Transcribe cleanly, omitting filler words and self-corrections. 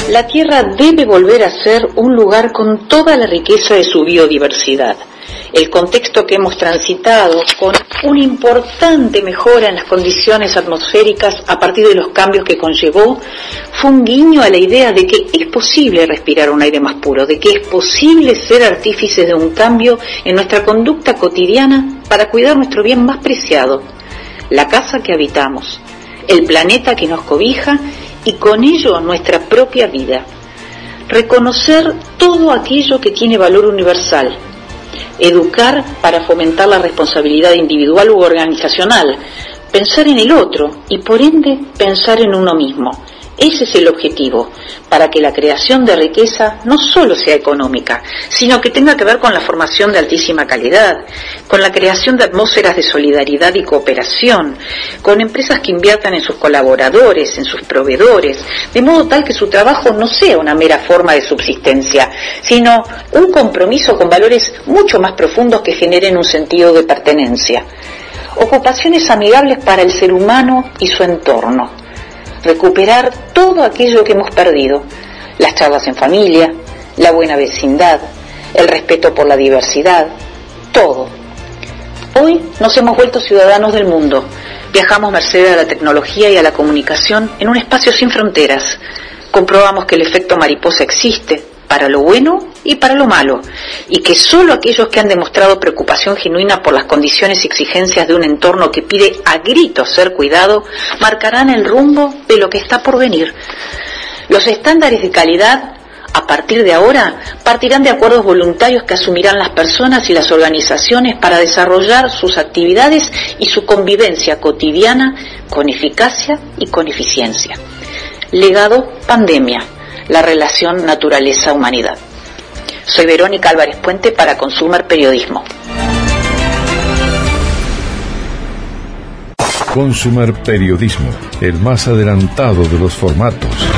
La Tierra debe volver a ser un lugar con toda la riqueza de su biodiversidad. El contexto que hemos transitado, con una importante mejora en las condiciones atmosféricas a partir de los cambios que conllevó, fue un guiño a la idea de que es posible respirar un aire más puro, de que es posible ser artífices de un cambio en nuestra conducta cotidiana para cuidar nuestro bien más preciado, la casa que habitamos, el planeta que nos cobija y con ello nuestra propia vida. Reconocer todo aquello que tiene valor universal. Educar para fomentar la responsabilidad individual u organizacional. Pensar en el otro y por ende pensar en uno mismo. Ese es el objetivo, para que la creación de riqueza no solo sea económica, sino que tenga que ver con la formación de altísima calidad, con la creación de atmósferas de solidaridad y cooperación, con empresas que inviertan en sus colaboradores, en sus proveedores, de modo tal que su trabajo no sea una mera forma de subsistencia, sino un compromiso con valores mucho más profundos que generen un sentido de pertenencia. Ocupaciones amigables para el ser humano y su entorno. Recuperar todo aquello que hemos perdido, las charlas en familia, la buena vecindad, el respeto por la diversidad, todo. Hoy nos hemos vuelto ciudadanos del mundo, viajamos merced a la tecnología y a la comunicación en un espacio sin fronteras, comprobamos que el efecto mariposa existe, para lo bueno y para lo malo, y que solo aquellos que han demostrado preocupación genuina por las condiciones y exigencias de un entorno que pide a gritos ser cuidado, marcarán el rumbo de lo que está por venir. Los estándares de calidad, a partir de ahora, partirán de acuerdos voluntarios que asumirán las personas y las organizaciones para desarrollar sus actividades y su convivencia cotidiana con eficacia y con eficiencia. Legado pandemia. La relación naturaleza-humanidad. Soy Verónica Álvarez Puente para Consumer Periodismo. Consumer Periodismo, el más adelantado de los formatos.